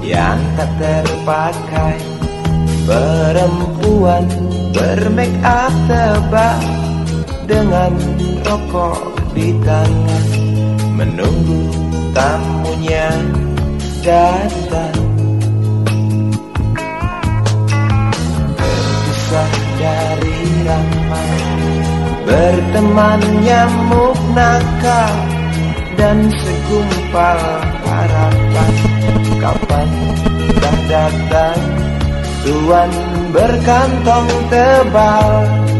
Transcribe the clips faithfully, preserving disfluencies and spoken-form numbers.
yang tak terpakai. Perempuan bermake up tebal dengan rokok di tangan, menunggu tamunya datang. Terpisah dari ramai, berteman nyamuk nakal dan segumpal harapan. Kapan dah datang tuan berkantong tebal?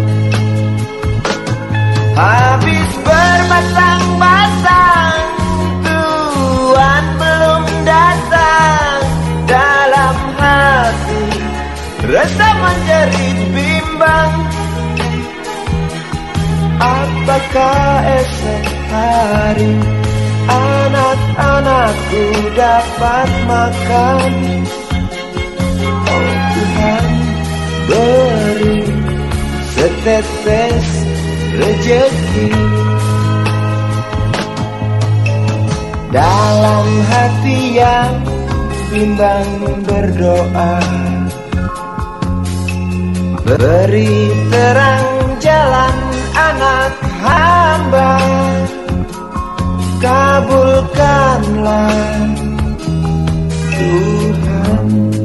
Habis bermasang-masang, tuan belum datang. Dalam hati rasa menjerit bimbang, apakah esok hari anak-anakku dapat makan? Oh Tuhan, beri setetes rezeki. Dalam hati yang bimbang berdoa, beri terang jalan anak hamba, kabulkanlah Tuhan.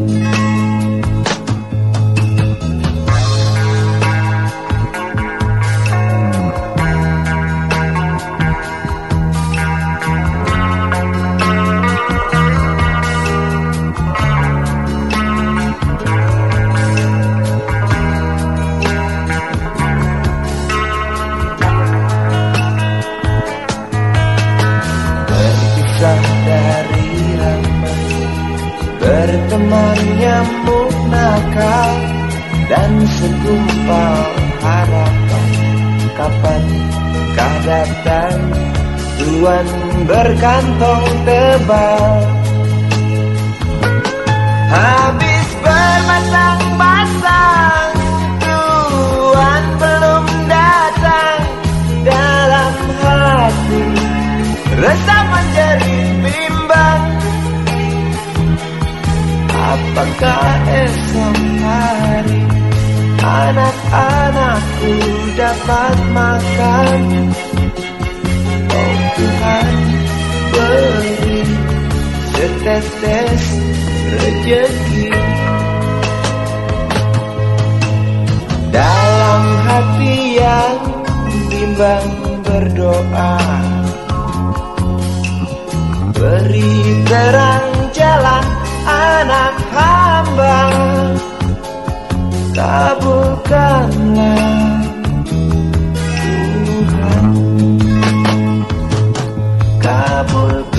Dari ramai, berteman nyamuk nakal dan segumpal harapan. Kapan kah datang tuan berkantong tebal? Habis bermasang-masang, tuan belum datang. Dalam hati rasa menjerit bimbang, apakah esok hari anak-anakku dapat makan? Oh Tuhan, beri setetes rezeki. Dalam hati yang bimbang berdoa, beri terang jalan anak hamba, kabulkanlah Tuhan, kabulkanlah.